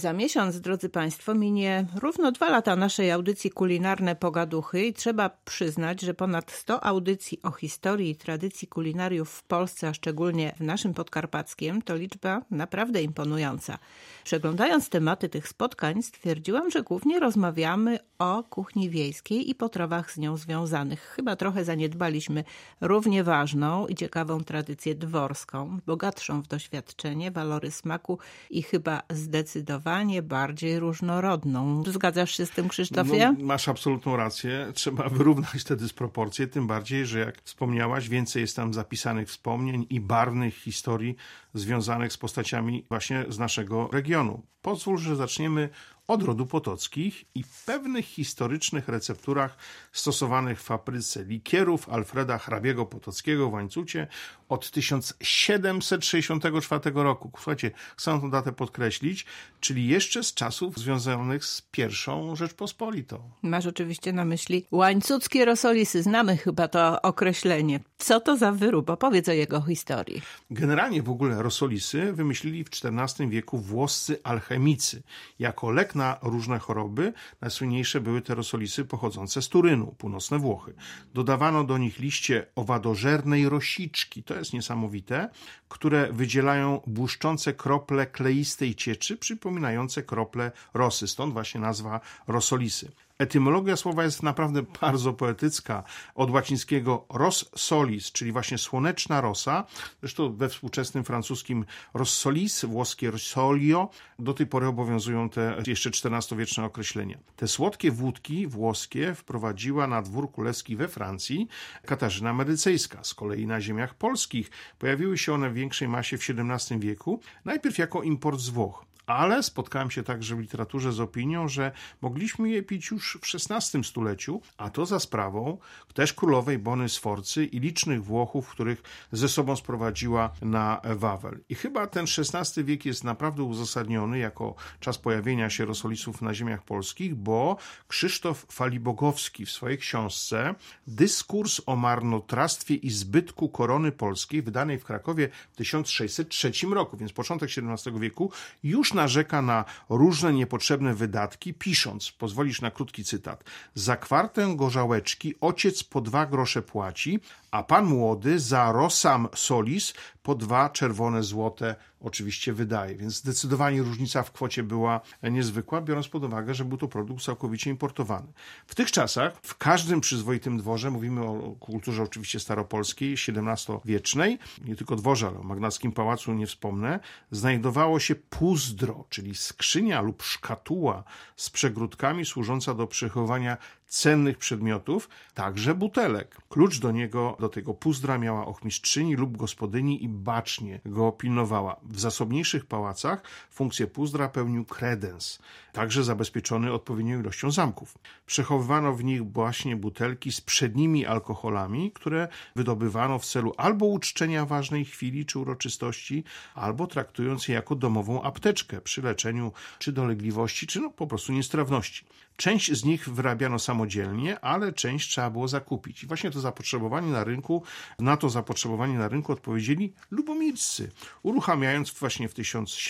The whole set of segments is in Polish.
Za miesiąc, drodzy Państwo, minie równo 2 lata naszej audycji Kulinarne Pogaduchy i trzeba przyznać, że ponad 100 audycji o historii i tradycji kulinariów w Polsce, a szczególnie w naszym Podkarpackiem, to liczba naprawdę imponująca. Przeglądając tematy tych spotkań, stwierdziłam, że głównie rozmawiamy o kuchni wiejskiej i potrawach z nią związanych. Chyba trochę zaniedbaliśmy równie ważną i ciekawą tradycję dworską, bogatszą w doświadczenie, walory smaku i chyba zdecydowanie bardziej różnorodną. Zgadzasz się z tym, Krzysztofie? No, masz absolutną rację. Trzeba wyrównać te dysproporcje, tym bardziej, że jak wspomniałaś, więcej jest tam zapisanych wspomnień i barwnych historii związanych z postaciami właśnie z naszego regionu. Pozwól, że zaczniemy od rodu Potockich i pewnych historycznych recepturach stosowanych w fabryce likierów Alfreda hrabiego Potockiego w Łańcucie od 1764 roku. Słuchajcie, chcę tę datę podkreślić, czyli jeszcze z czasów związanych z I Rzeczpospolitą. Masz oczywiście na myśli łańcuckie rosolisy. Znamy chyba to określenie. Co to za wyrób? Opowiedz o jego historii. Generalnie w ogóle rosolisy wymyślili w XIV wieku włoscy alchemicy. Jako lek na różne choroby najsłynniejsze były te rosolisy pochodzące z Turynu, północne Włochy. Dodawano do nich liście owadożernej rosiczki, to jest niesamowite, które wydzielają błyszczące krople kleistej cieczy, przypominające krople rosy, stąd właśnie nazwa rosolisy. Etymologia słowa jest naprawdę bardzo poetycka. Od łacińskiego ros solis, czyli właśnie słoneczna rosa. Zresztą we współczesnym francuskim ros solis, włoskie rosolio, do tej pory obowiązują te jeszcze XIV-wieczne określenia. Te słodkie wódki włoskie wprowadziła na dwór królewski we Francji Katarzyna Medycejska. Z kolei na ziemiach polskich pojawiły się one w większej masie w XVII wieku, najpierw jako import z Włoch. Ale spotkałem się także w literaturze z opinią, że mogliśmy je pić już w XVI stuleciu, a to za sprawą też królowej Bony Sforcy i licznych Włochów, których ze sobą sprowadziła na Wawel. I chyba ten XVI wiek jest naprawdę uzasadniony jako czas pojawienia się rosolisów na ziemiach polskich, bo Krzysztof Falibogowski w swojej książce Dyskurs o marnotrawstwie i zbytku korony polskiej, wydanej w Krakowie w 1603 roku, więc początek XVII wieku, już narzeka na różne niepotrzebne wydatki, pisząc, pozwolisz na krótki cytat: za kwartę gorzałeczki ojciec po 2 grosze płaci, a pan młody za rosam solis po 2 czerwone złote oczywiście wydaje. Więc zdecydowanie różnica w kwocie była niezwykła, biorąc pod uwagę, że był to produkt całkowicie importowany. W tych czasach w każdym przyzwoitym dworze, mówimy o kulturze oczywiście staropolskiej, XVII-wiecznej, nie tylko dworze, ale o Magnackim Pałacu nie wspomnę, znajdowało się puzdro, czyli skrzynia lub szkatuła z przegródkami służąca do przechowywania cennych przedmiotów, także butelek. Klucz do tego puzdra miała ochmistrzyni lub gospodyni i bacznie go pilnowała. W zasobniejszych pałacach funkcję puzdra pełnił kredens, także zabezpieczony odpowiednią ilością zamków. Przechowywano w nich właśnie butelki z przednimi alkoholami, które wydobywano w celu albo uczczenia ważnej chwili czy uroczystości, albo traktując je jako domową apteczkę przy leczeniu czy dolegliwości, czy po prostu niestrawności. Część z nich wyrabiano samodzielnie, ale część trzeba było zakupić. I właśnie na to zapotrzebowanie na rynku odpowiedzieli lubomirscy, uruchamiając właśnie w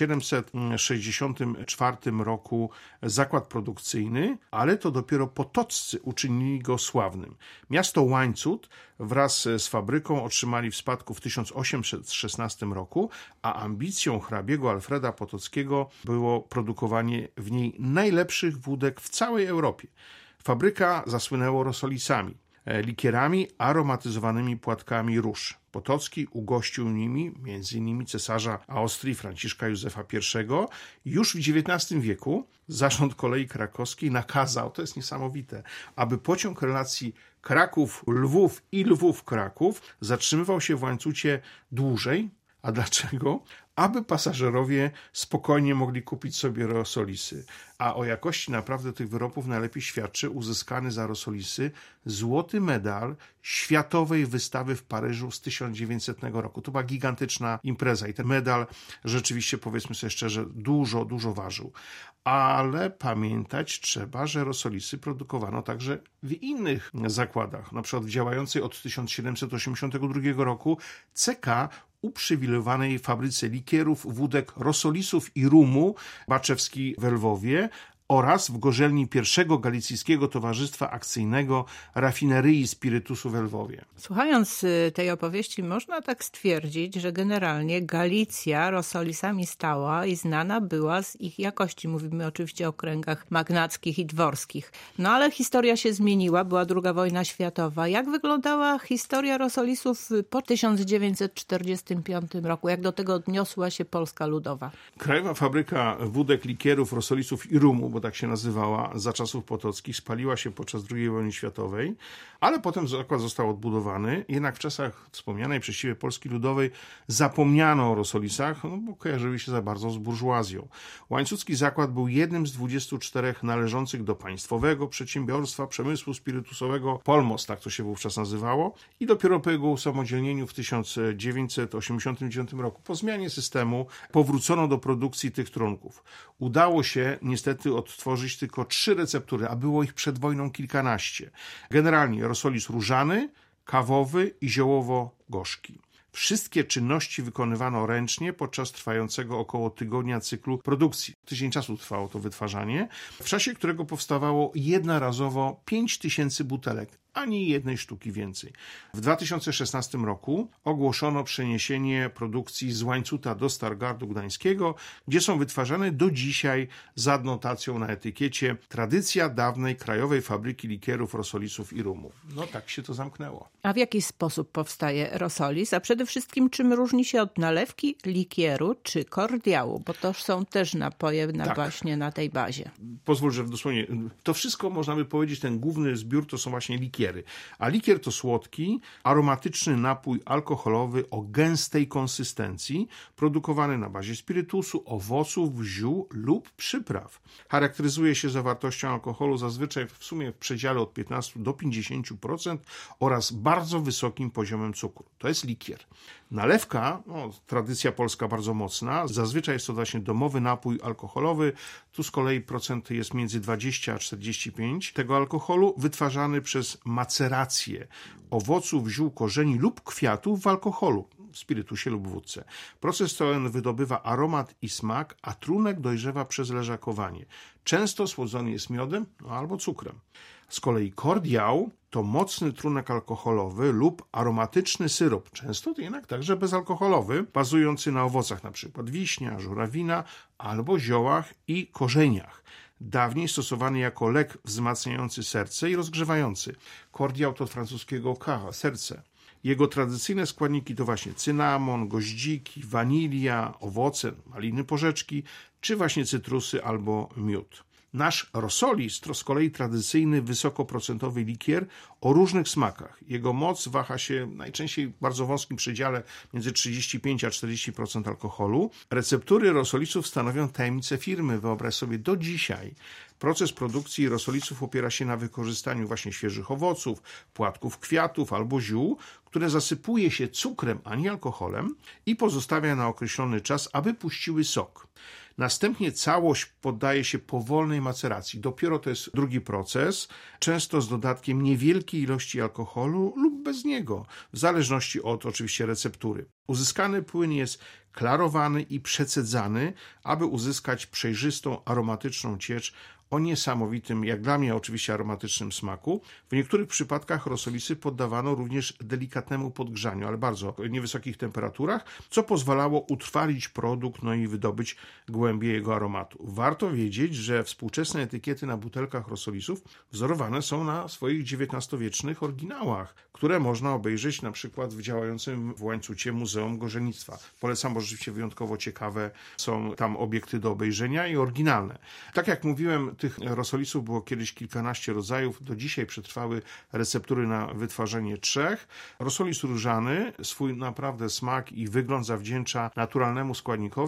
1764 roku zakład produkcyjny, ale to dopiero Potoccy uczynili go sławnym. Miasto Łańcut wraz z fabryką otrzymali w spadku w 1816 roku, a ambicją hrabiego Alfreda Potockiego było produkowanie w niej najlepszych wódek w całej Europie. Fabryka zasłynęła rosolisami, likierami, aromatyzowanymi płatkami róż. Potocki ugościł nimi m.in. cesarza Austrii Franciszka Józefa I. Już w XIX wieku zarząd kolei krakowskiej nakazał, to jest niesamowite, aby pociąg relacji Kraków-Lwów i Lwów-Kraków zatrzymywał się w Łańcucie dłużej. A dlaczego? Aby pasażerowie spokojnie mogli kupić sobie rosolisy. A o jakości naprawdę tych wyrobów najlepiej świadczy uzyskany za rosolisy złoty medal Światowej Wystawy w Paryżu z 1900 roku. To była gigantyczna impreza i ten medal rzeczywiście, powiedzmy sobie szczerze, dużo ważył. Ale pamiętać trzeba, że rosolisy produkowano także w innych zakładach. Na przykład w działającej od 1782 roku CK uprzywilejowanej fabryce likierów, wódek, rosolisów i rumu Baczewski w Lwowie oraz w gorzelni pierwszego Galicyjskiego Towarzystwa Akcyjnego Rafinerii Spirytusu w Lwowie. Słuchając tej opowieści, można tak stwierdzić, że generalnie Galicja rosolisami stała i znana była z ich jakości. Mówimy oczywiście o kręgach magnackich i dworskich. No ale historia się zmieniła, była II wojna światowa. Jak wyglądała historia rosolisów po 1945 roku? Jak do tego odniosła się Polska Ludowa? Krajowa Fabryka Wódek, Likierów, Rosolisów i Rumu, bo tak się nazywała za czasów potockich, spaliła się podczas II wojny światowej, ale potem zakład został odbudowany. Jednak w czasach wspomnianej przez siebie Polski Ludowej zapomniano o rosolisach, bo kojarzyły się za bardzo z burżuazją. Łańcucki zakład był jednym z 24 należących do Państwowego Przedsiębiorstwa Przemysłu Spirytusowego Polmos, tak to się wówczas nazywało, i dopiero po jego usamodzielnieniu w 1989 roku po zmianie systemu powrócono do produkcji tych trunków. Udało się niestety odtworzyć tylko 3 receptury, a było ich przed wojną kilkanaście. Generalnie rosolis różany, kawowy i ziołowo-gorzki. Wszystkie czynności wykonywano ręcznie podczas trwającego około tygodnia cyklu produkcji. Tydzień czasu trwało to wytwarzanie, w czasie którego powstawało jednorazowo 5000 butelek. Ani jednej sztuki więcej. W 2016 roku ogłoszono przeniesienie produkcji z Łańcuta do Stargardu Gdańskiego, gdzie są wytwarzane do dzisiaj z adnotacją na etykiecie tradycja dawnej krajowej fabryki likierów, rosolisów i rumu. No tak się to zamknęło. A w jaki sposób powstaje rosolis? A przede wszystkim czym różni się od nalewki, likieru czy kordiału? Bo to są też napoje właśnie na tej bazie. Pozwól, że dosłownie to wszystko można by powiedzieć, ten główny zbiór to są właśnie likiery. A likier to słodki, aromatyczny napój alkoholowy o gęstej konsystencji, produkowany na bazie spirytusu, owoców, ziół lub przypraw. Charakteryzuje się zawartością alkoholu zazwyczaj w sumie w przedziale od 15 do 50% oraz bardzo wysokim poziomem cukru. To jest likier. Nalewka, tradycja polska bardzo mocna, zazwyczaj jest to właśnie domowy napój alkoholowy, tu z kolei procent jest między 20 a 45 tego alkoholu, wytwarzany przez macerację owoców, ziół, korzeni lub kwiatów w alkoholu, spirytusie lub wódce. Proces ten wydobywa aromat i smak, a trunek dojrzewa przez leżakowanie. Często słodzony jest miodem albo cukrem. Z kolei kordiał to mocny trunek alkoholowy lub aromatyczny syrop, często jednak także bezalkoholowy, bazujący na owocach, np. wiśnia, żurawina albo ziołach i korzeniach. Dawniej stosowany jako lek wzmacniający serce i rozgrzewający. Kordiał to od francuskiego cœur, serce. Jego tradycyjne składniki to właśnie cynamon, goździki, wanilia, owoce, maliny, porzeczki, czy właśnie cytrusy albo miód. Nasz rosolis to z kolei tradycyjny, wysokoprocentowy likier o różnych smakach. Jego moc waha się najczęściej w bardzo wąskim przedziale między 35 a 40% alkoholu. Receptury rosolisów stanowią tajemnicę firmy. Wyobraź sobie, do dzisiaj proces produkcji rosolisów opiera się na wykorzystaniu właśnie świeżych owoców, płatków kwiatów albo ziół, które zasypuje się cukrem, a nie alkoholem i pozostawia na określony czas, aby puściły sok. Następnie całość poddaje się powolnej maceracji. Dopiero to jest drugi proces, często z dodatkiem niewielkiej ilości alkoholu lub bez niego, w zależności od oczywiście receptury. Uzyskany płyn jest klarowany i przecedzany, aby uzyskać przejrzystą, aromatyczną ciecz o niesamowitym, jak dla mnie oczywiście aromatycznym smaku. W niektórych przypadkach rosolisy poddawano również delikatnemu podgrzaniu, ale bardzo niewysokich temperaturach, co pozwalało utrwalić produkt, i wydobyć głębię jego aromatu. Warto wiedzieć, że współczesne etykiety na butelkach rosolisów wzorowane są na swoich XIX-wiecznych oryginałach, które można obejrzeć na przykład w działającym w Łańcucie Muzeum Gorzelnictwa. Polecam, bo rzeczywiście wyjątkowo ciekawe są tam obiekty do obejrzenia i oryginalne. Tak jak mówiłem, tych rosolisów było kiedyś kilkanaście rodzajów. Do dzisiaj przetrwały receptury na wytwarzanie 3. Rosolis różany swój naprawdę smak i wygląd zawdzięcza naturalnemu składnikowi,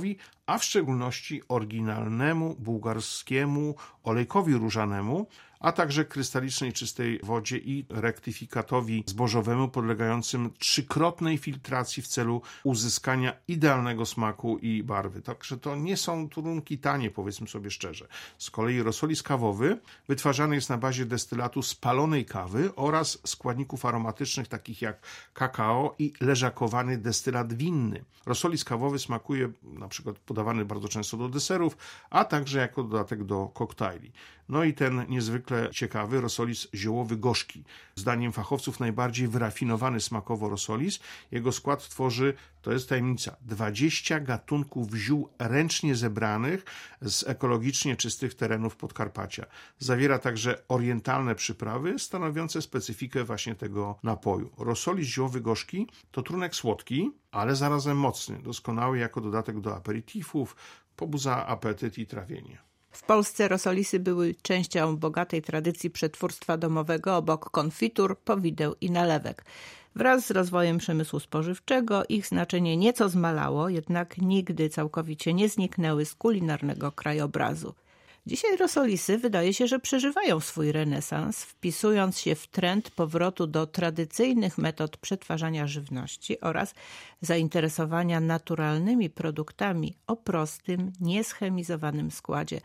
a w szczególności oryginalnemu bułgarskiemu olejkowi różanemu, a także krystalicznej czystej wodzie i rektyfikatowi zbożowemu podlegającym 3-krotnej filtracji w celu uzyskania idealnego smaku i barwy. Także to nie są trunki tanie, powiedzmy sobie szczerze. Z kolei rosolis kawowy wytwarzany jest na bazie destylatu spalonej kawy oraz składników aromatycznych takich jak kakao i leżakowany destylat winny. Rosolis kawowy smakuje na przykład podawany bardzo często do deserów, a także jako dodatek do koktajli. No i ten niezwykle ciekawy rosolis ziołowy gorzki. Zdaniem fachowców najbardziej wyrafinowany smakowo rosolis. Jego skład tworzy, to jest tajemnica, 20 gatunków ziół ręcznie zebranych z ekologicznie czystych terenów Podkarpacia. Zawiera także orientalne przyprawy stanowiące specyfikę właśnie tego napoju. Rosolis ziołowy gorzki to trunek słodki, ale zarazem mocny, doskonały jako dodatek do aperitifów, pobudza apetyt i trawienie. W Polsce rosolisy były częścią bogatej tradycji przetwórstwa domowego obok konfitur, powideł i nalewek. Wraz z rozwojem przemysłu spożywczego ich znaczenie nieco zmalało, jednak nigdy całkowicie nie zniknęły z kulinarnego krajobrazu. Dzisiaj rosolisy wydaje się, że przeżywają swój renesans, wpisując się w trend powrotu do tradycyjnych metod przetwarzania żywności oraz zainteresowania naturalnymi produktami o prostym, nieschemizowanym składzie.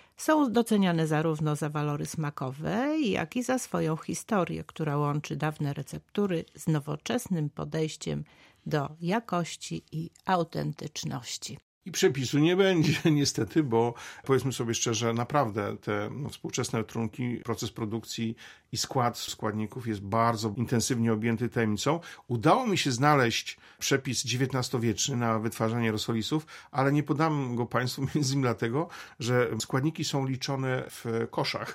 Są doceniane zarówno za walory smakowe, jak i za swoją historię, która łączy dawne receptury z nowoczesnym podejściem do jakości i autentyczności. I przepisu nie będzie niestety, bo powiedzmy sobie szczerze, naprawdę te współczesne trunki, proces produkcji i skład składników jest bardzo intensywnie objęty tajemnicą. Udało mi się znaleźć przepis XIX-wieczny na wytwarzanie rosolisów, ale nie podam go Państwu między innymi dlatego, że składniki są liczone w koszach.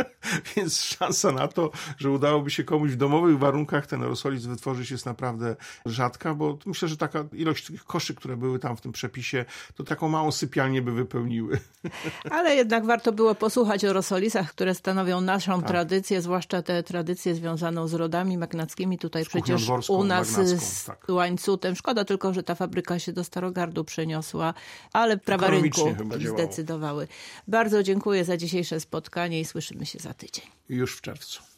Więc szansa na to, że udałoby się komuś w domowych warunkach ten rosolis wytworzyć, jest naprawdę rzadka, bo myślę, że taka ilość tych koszy, które były tam w tym przepisie, to taką małą sypialnię by wypełniły. Ale jednak warto było posłuchać o rosolisach, które stanowią naszą tradycję, zwłaszcza tę tradycję związaną z rodami magnackimi. Tutaj przecież u nas z łańcutem. Szkoda tylko, że ta fabryka się do Starogardu przeniosła, ale prawa rynku zdecydowały. Bardzo dziękuję za dzisiejsze spotkanie i słyszymy się za tydzień. Już w czerwcu.